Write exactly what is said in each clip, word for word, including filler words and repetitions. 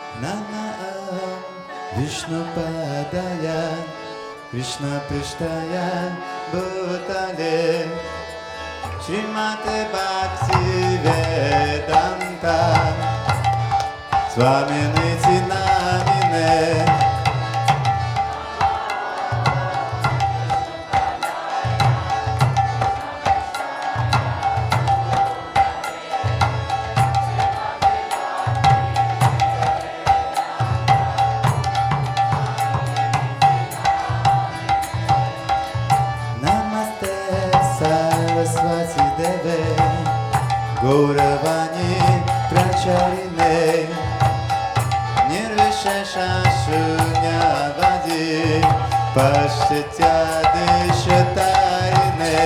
Namah Vishnupadaya Krishna Prishtaya Bhutale Srimate Bhakti Vedanta Swamini Namine Gauravani Pracharine Nirvishesha Shunyavadi Pashtya Deshatarine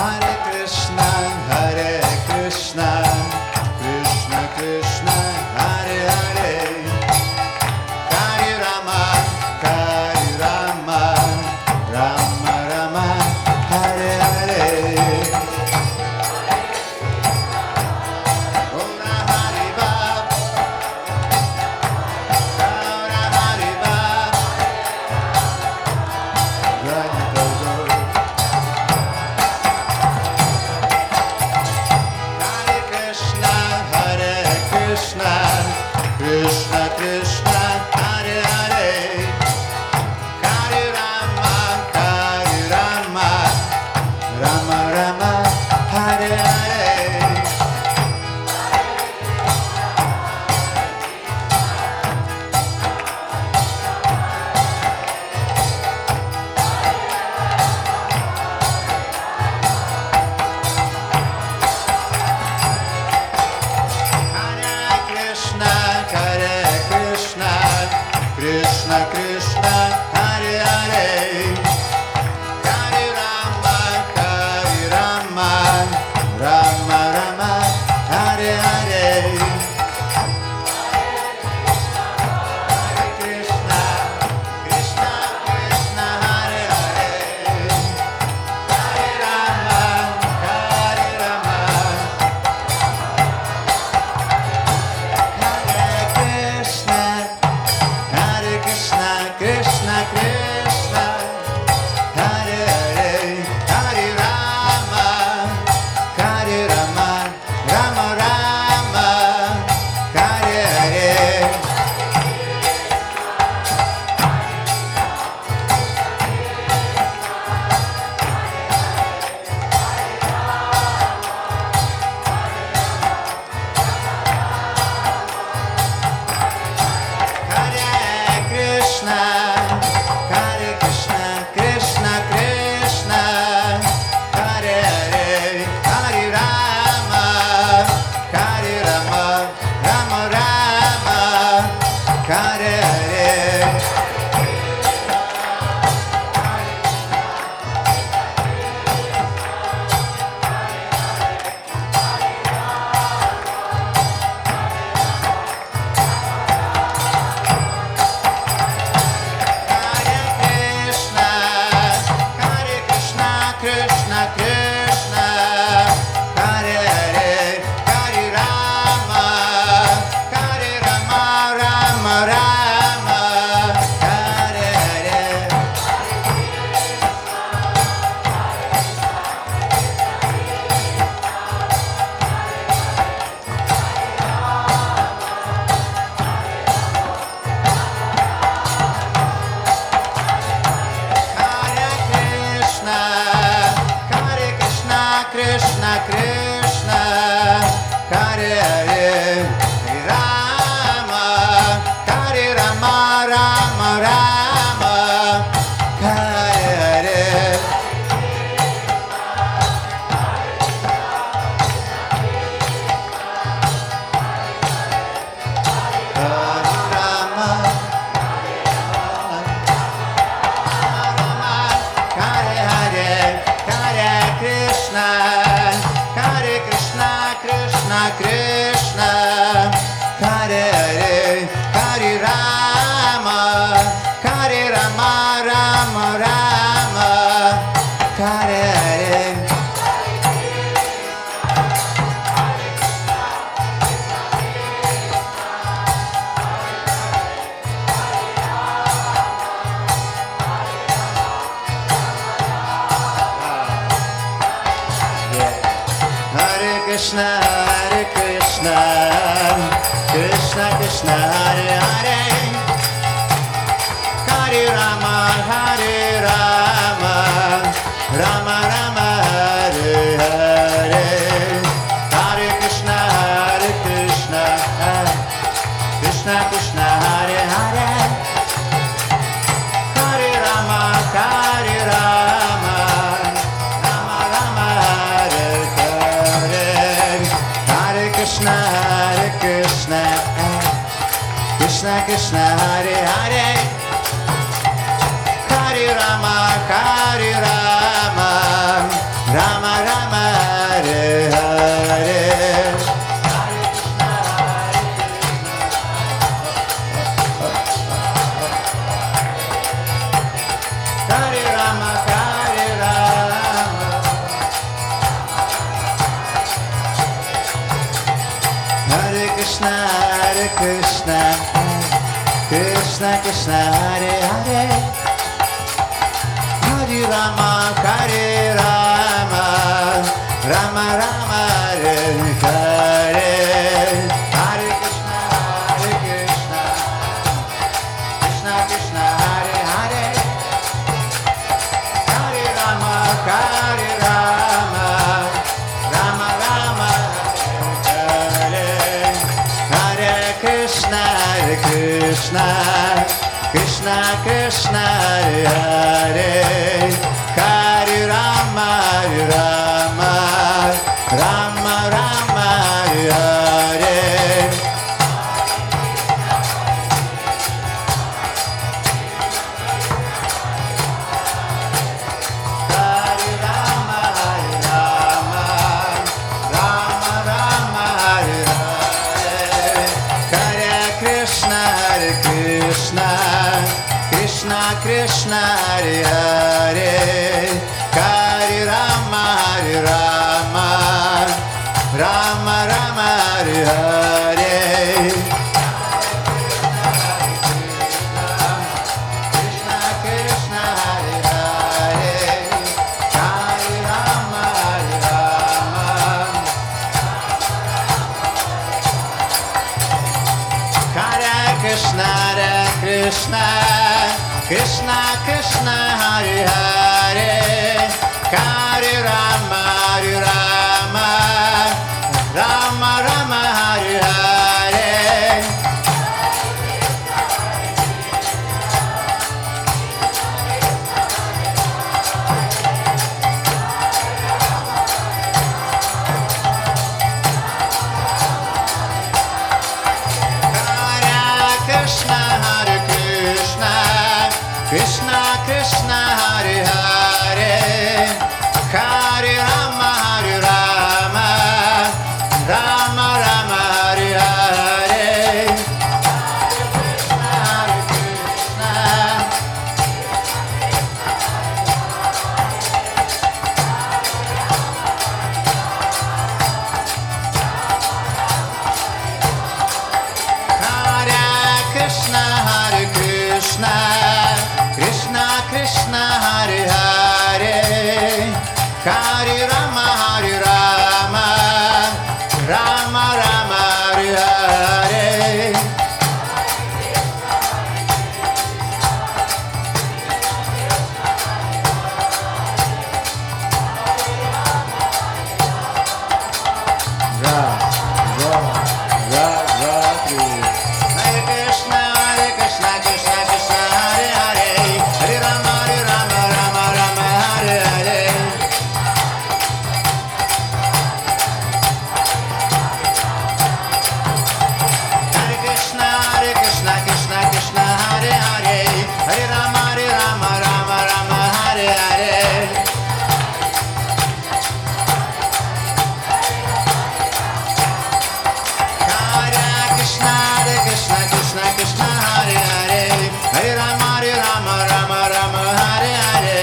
Krishna Krishna, Krishna Krishna Hare Hare, Hare Rama, Hare Rama, Rama Rama Hare Hare, Hare Krishna, Hare Krishna, Krishna Krishna Hare Hare, Hare Rama, Hare Rama, Rama Rama Hare Hare, Hare Krishna, Hare Krishna, Krishna Krishna Hare Hare, Hare Rama, Hare Rama, Rama Rama Hare Hare. Hare Rama, Hare Rama, Hare Krishna, Hare Krishna, Krishna Krishna Hare Hare, Hare Rama, Hare Rama, Rama Rama Hare Hare, Hare Krishna, Hare Krishna, Krishna Krishna Hare Hare, Hare Rama, Hare Rama, Rama Rama Hare Hare, Hare Krishna, Hare Krishna, Krishna Krishna Hare Hare, Hare Rama, Hare Rama, Rama Rama Hare Hare. Hare Rama, Hare Rama, Rama Rama Hare Hare, Hare Krishna, Hare Krishna, Krishna Krishna Hare Hare, Hare Rama, Hare Rama, Rama Rama Hare Hare. Krishna Krishna Hare Hare, Hare Rama, Hare Rama, Hare Krishna, Hare Krishna, Krishna Krishna Hare Hare, Hare Rama, Hare Rama, Rama Rama Hare Hare. Hare Krishna, Hare Krishna, Krishna Krishna Hare Hare, Hare Rama, Hare Rama, Rama Rama Hare Hare, Hare Krishna, Hare Krishna, Hare Krishna, Krishna Krishna Hare Hare, Hare Rama, Hare Rama, Rama Rama Hare Hare. Ra, ra, ra, ra, Hare Krishna, Hare Krishna, Krishna Krishna Hare Hare, Hare Rama, Hare Rama, Rama Rama Hare Hare. Hare Krishna, Hare Krishna, Krishna Krishna Hare Hare, Hare Rama, Hare Rama, Rama Rama Hare Hare. Hare Krishna, Hare Krishna, Krishna Krishna Hare Hare, Hare Rama, Hare Rama, Rama Rama Hare Hare.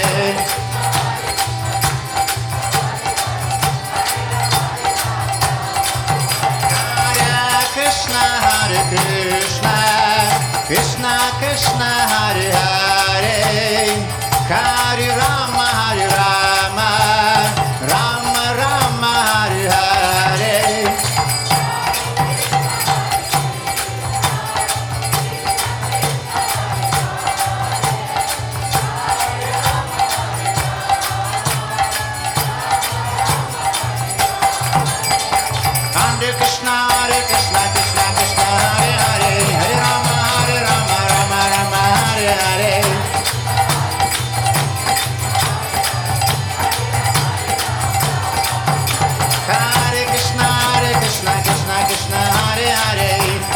Hare Krishna, Hare Krishna, Krishna Krishna Hare Hare, Hare Rama, Hare Rama, Rama Rama Hare Hare.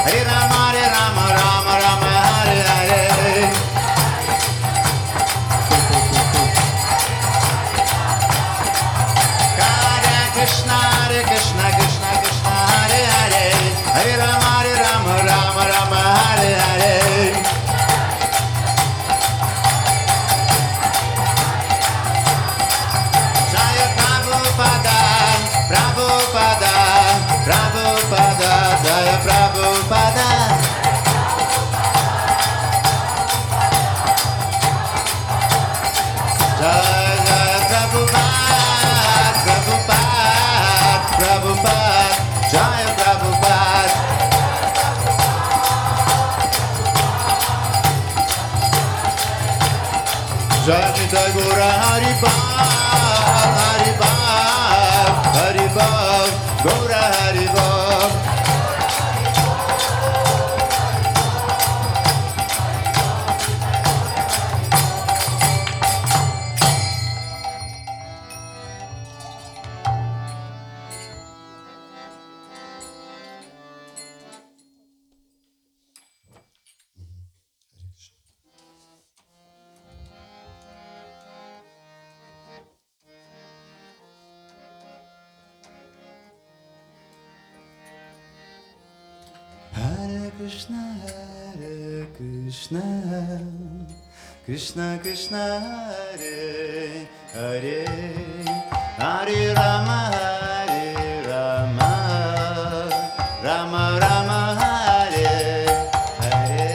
Hare Rama, Hare Rama, Rama Rama, Hare Hare. Hare Krishna, Hare Krishna, Krishna Krishna, Hare Hare. Hare Rama, Hare Rama, Rama Rama, Hare Hare. Jaya Prabhupada, Prabhupada, Prabhupada, Jaya Prabhupada. Jaya Jaya Prabhupada, Prabhupada, Prabhupada, Jaya Prabhupada. Jaya Nitai Gaura Haribol, Haribol, Haribol, Gaura Haribol. Hare Krishna, Hare Krishna, Krishna Krishna, Hare Hare, Hare Rama, Hare Rama, Rama Rama, Hare Hare.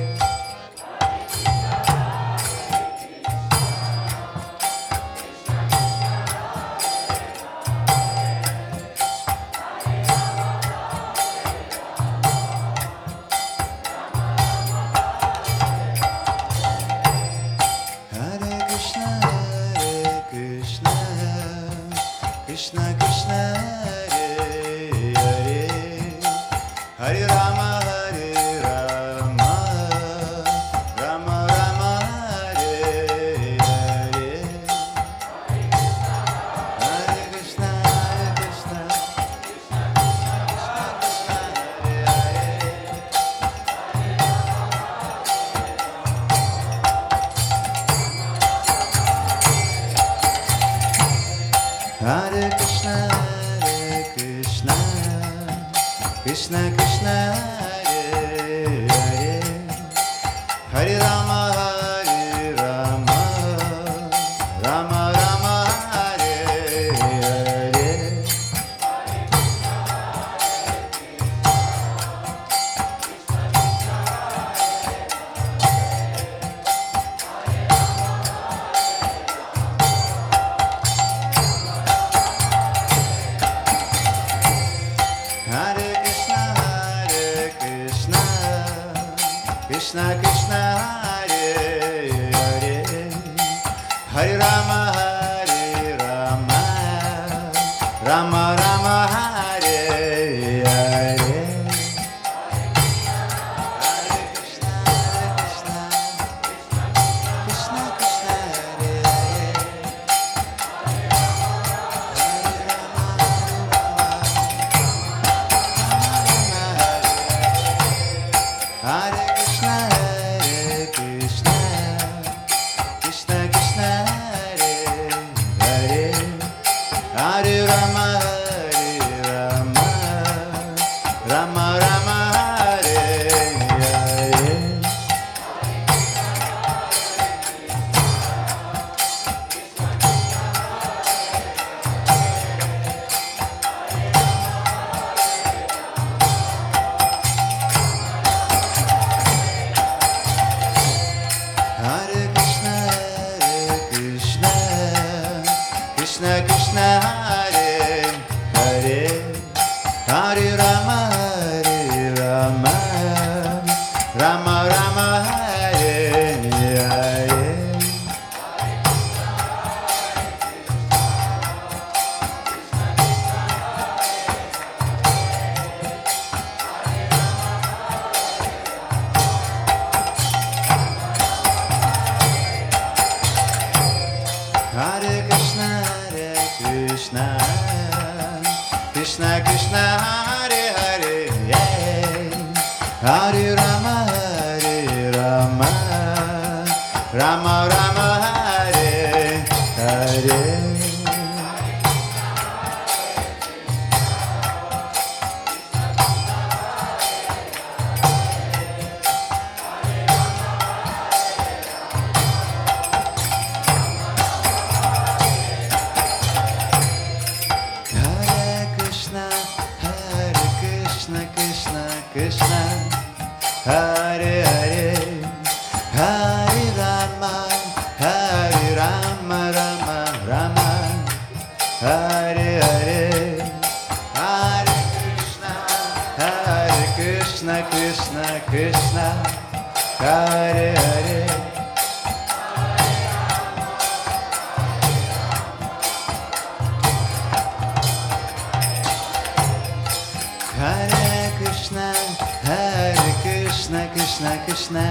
Hare Krishna, Hare Krishna, Krishna Krishna, Hare Hare, Hare Rama, Hare Rama, Rama Rama, Hare Hare. Hare Krishna, Hare Krishna, Hare Hare. Hare Krishna, Hare Krishna, Krishna Krishna, Hare Hare, Hare Rama, Hare Rama, Rama Rama, Hare Hare. Hare Krishna, Hare Krishna, Krishna Krishna, Hare Hare, Hare Rama, Hare Rama, Rama Rama, Hare Hare. Hare Krishna, Hare Krishna, Krishna Krishna, Hare Hare, Hare Rama, Hare Krishna, Hare Krishna, Krishna Krishna, Hare Hare, Hare Rama, Hare Rama, Rama Rama, Hare Hare. Hare Krishna, Hare Krishna, Krishna Krishna, Hare Hare, Hare Rama, Hare Rama, Rama Rama, Hare Hare. Hare Krishna, Hare Krishna, Krishna Krishna, Hare Hare, yeah. Hare Rama, Hare Rama, Rama Rama, Hare Hare. Krishna, Hare Hare, Hare Rama, Hare Rama, Rama Rama, Hare Hare, Hare Krishna, Hare Krishna, Krishna Krishna, Hare Hare. Krishna, Krishna,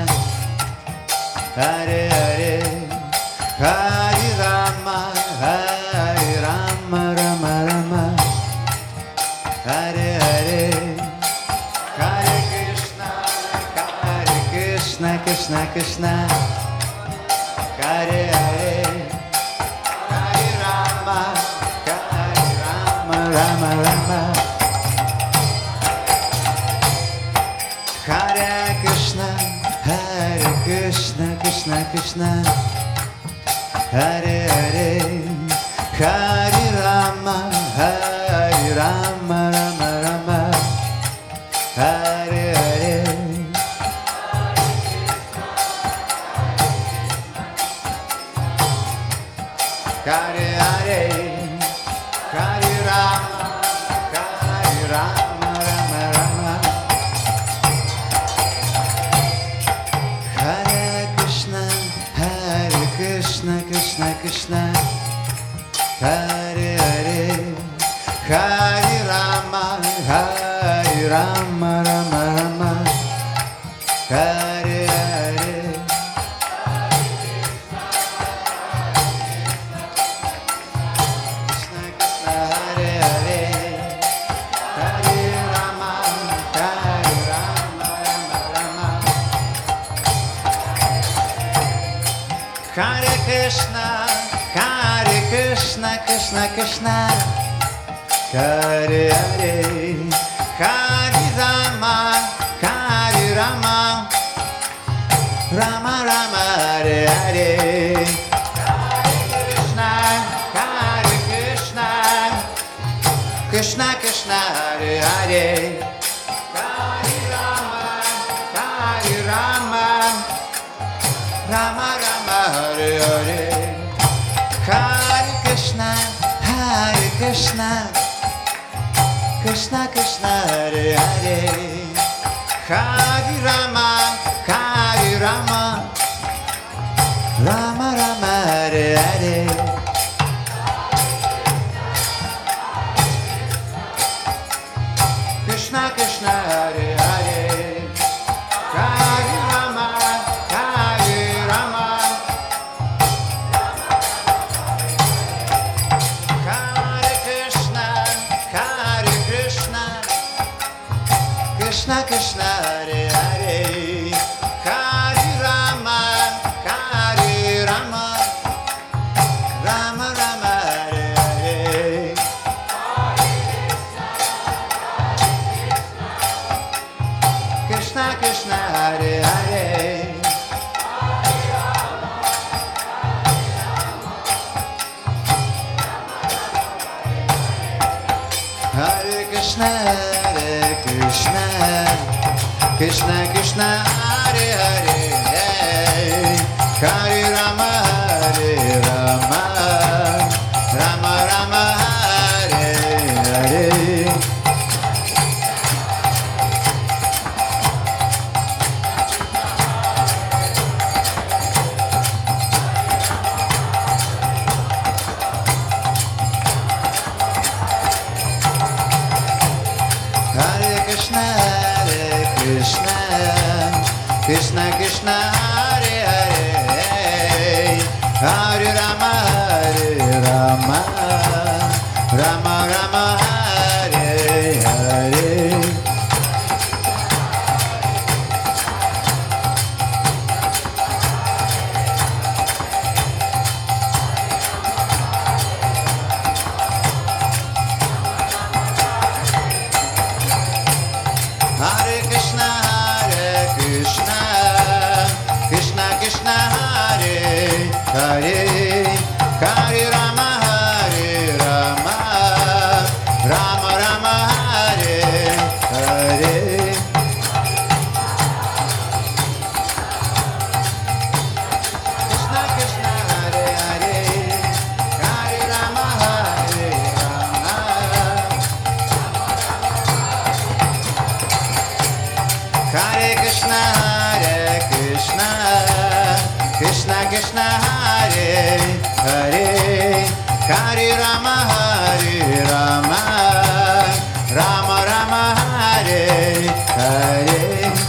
Hare Hare, Hare Rama, Hare Rama, Rama Rama, Hare Hare, Hare Krishna, Hare Krishna, Krishna Krishna, Hare Hare, Hare Rama, Hare Rama, Rama Rama. Hare Krishna, Hare Krishna, Krishna Krishna, Hare Hare, Hare Rama, Hare Rama, Rama Rama, Hare Hare. Hare Hare, Hare Rama, Hare Rama, Rama Rama. Krishna, Krishna, Krishna, Hare Hare, Hare Rama, Hare Rama, Rama Rama, Hare Hare. Krishna, Krishna, Hare Hare, Hare Rama, Hare Rama, Rama Rama. Hare Krishna, Hare Krishna, Krishna Krishna, Hare Hare, Hare Rama, Hare Rama, Rama Rama, Hare Hare. Krishna, Hare Krishna, Krishna Krishna, Hare Hare, Hare Rama, Hare Rama, Rama Rama, Hare Hare. Hare Krishna, Hare Krishna, Krishna Krishna, Hare Hare, Hare Rama, Hare Rama, Rama Rama, Hare Hare. Krishna Krishna, Hare Hare, Hare Rama, Hare Rama, Hare Krishna, Hare Krishna, Krishna Krishna, Hare Hare, Hare Rama, Hare Rama, Rama Rama, Hare Hare. Krishna Krishna, Hare Hare, Hare Krishna, Hare Krishna, Krishna Krishna, Hare Hare, Hare Rama, Hare Rama, Rama Rama, Hare Hare. Hare Krishna, Hare Krishna, Krishna Krishna, Hare Hare, Hare Rama, Hare Rama, Rama Rama, Hare Hare. Krishna, Hare Krishna, Krishna Krishna, Hare Hare, Hare Rama, Hare Rama, Rama Rama, Hare Hare. Krishna Krishna, Hare Hare, Hare Rama, Hare Rama. Hare Krishna, Hare Krishna, Krishna Krishna, Hare Hare, Hare Rama, Hare Rama, Rama Rama, Hare Hare.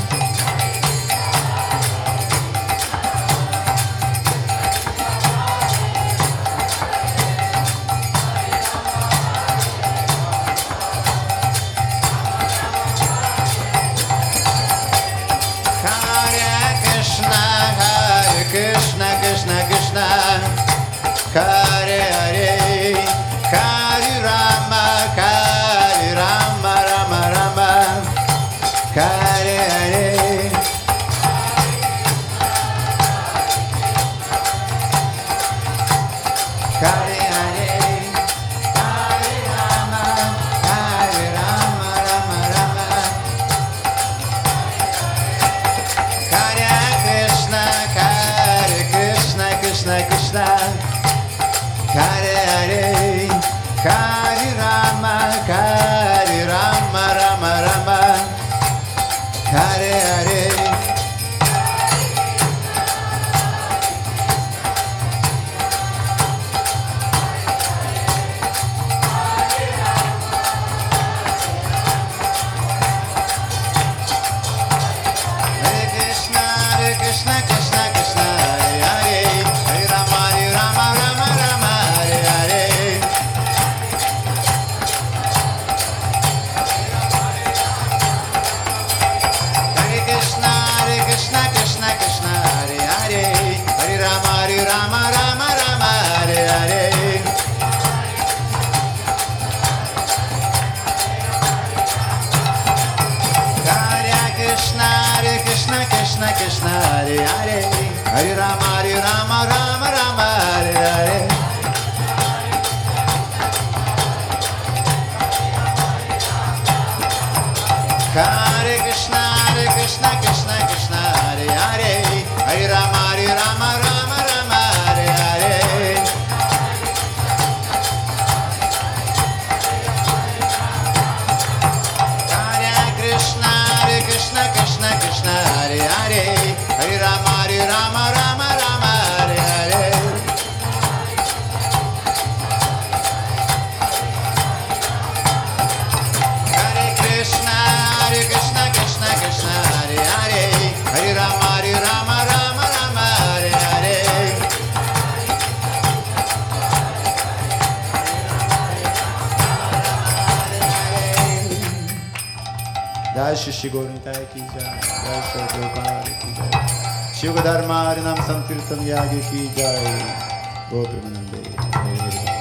Hare Krishna, Hare Krishna, Krishna Krishna, Hare Hare, Hare Rama, Hare Rama, Rama Rama, Hare Hare. Hare Hare, Hare Rama, Hare Rama, Rama Rama. Hare Krishna, Hare Krishna, Krishna Krishna, Hare Hare, Hare Rama, Hare Rama, Rama Rama, Hare Hare. Hare Krishna, Hare Krishna, Krishna Krishna, Hare Hare, Hare Rama, Hare Rama, Rama Rama, Hare Hare. Hare Krishna, Hare Krishna, Krishna Krishna, Hare Hare, Hare Rama, Hare Rama, Rama Rama, Hare Hare. Hare Krishna, Hare Krishna, Krishna Krishna, Hare Hare, Hare Rama, Hare Rama, Rama Rama, Hare Hare. Hare Krishna, Hare Krishna, Krishna Krishna, Hare Hare, Hare Rama, Hare Rama, Rama Rama, Hare Hare. Hare Krishna, Hare Krishna, Krishna Krishna, Hare Hare, Hare Rama, Hare Rama, Rama Rama, Hare Hare. Hare Krishna, Hare Krishna, Krishna Krishna, Hare Hare, Hare Rama, Hare Rama, Rama Rama, Hare Hare. जय श्री श्री गोविंदा की जय, जय श्री गोपाल की जय, शिव धर्म हरिनाम संकीर्तन याग की जय, गो प्रेमानंदे हरे हरे।